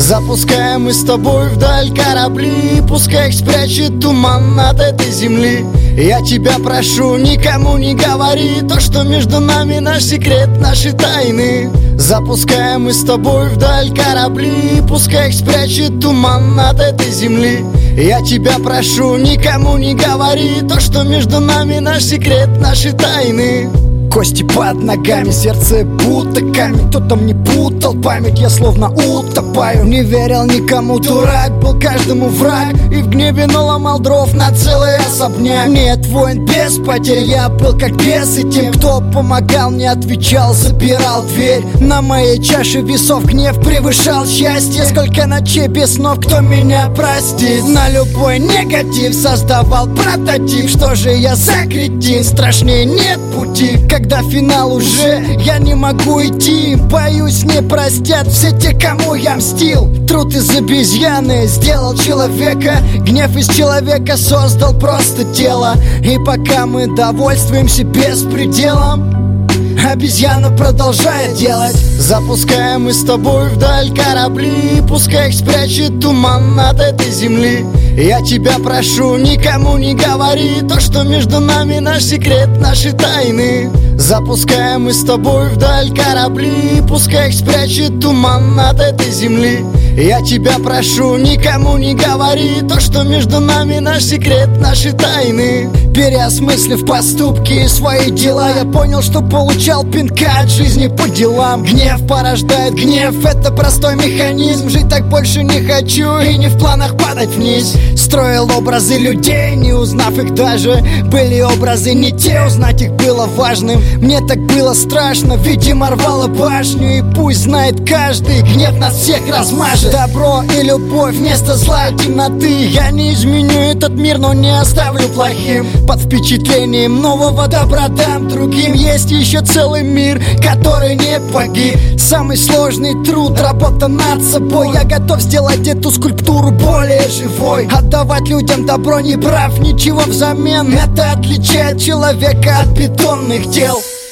Запускаем мы с тобой вдаль корабли, пускай их спрячет туман от этой земли. Я тебя прошу, никому не говори то, что между нами наш секрет, наши тайны. Запускаем мы с тобой вдаль корабли, пускай их спрячет туман от этой земли. Я тебя прошу, никому не говори то, что между нами наш секрет, наши тайны. Кости под ногами, сердце будто камень. Кто-то мне путал память, я словно утопаю. Не верил никому, дурак был каждому враг, и в гневе наломал дров на целый особняк. Нет войн без потерь, я был как бес, и тем, кто помогал, не отвечал, забирал дверь. На моей чаше весов гнев превышал счастье. Сколько ночей без снов, кто меня простит? На любой негатив создавал прототип. Что же я за кретин? Страшнее нет пути. Когда финал уже, я не могу идти. Боюсь, не простят все те, кому я мстил. Труд из обезьяны сделал человека, гнев из человека создал просто тело. И пока мы довольствуемся беспределом, обезьяна продолжает делать. Запускаем мы с тобой вдаль корабли, пускай их спрячет туман от этой земли. Я тебя прошу, никому не говори то, что между нами наш секрет, наши тайны. Запускаем мы с тобой вдаль корабли, пускай их спрячет туман от этой земли. Я тебя прошу, никому не говори то, что между нами наш секрет, наши тайны. Переосмыслив поступки и свои дела, я понял, что получал пинка от жизни по делам. Гнев порождает гнев, это простой механизм. Жить так больше не хочу и не в планах падать вниз. Строил образы людей, не узнав их даже. Были образы не те, узнать их было важным. Мне так было страшно, видимо рвало башню. И пусть знает каждый, гнев нас всех размажет. Добро и любовь вместо зла и темноты. Я не изменю этот мир, но не оставлю плохим. Под впечатлением нового добра дам другим. Есть еще целый мир, который не погиб. Самый сложный труд, работа над собой. Я готов сделать эту скульптуру более живой. Отдавать людям добро, не брав ничего взамен. Это отличает человека от бетонных тел.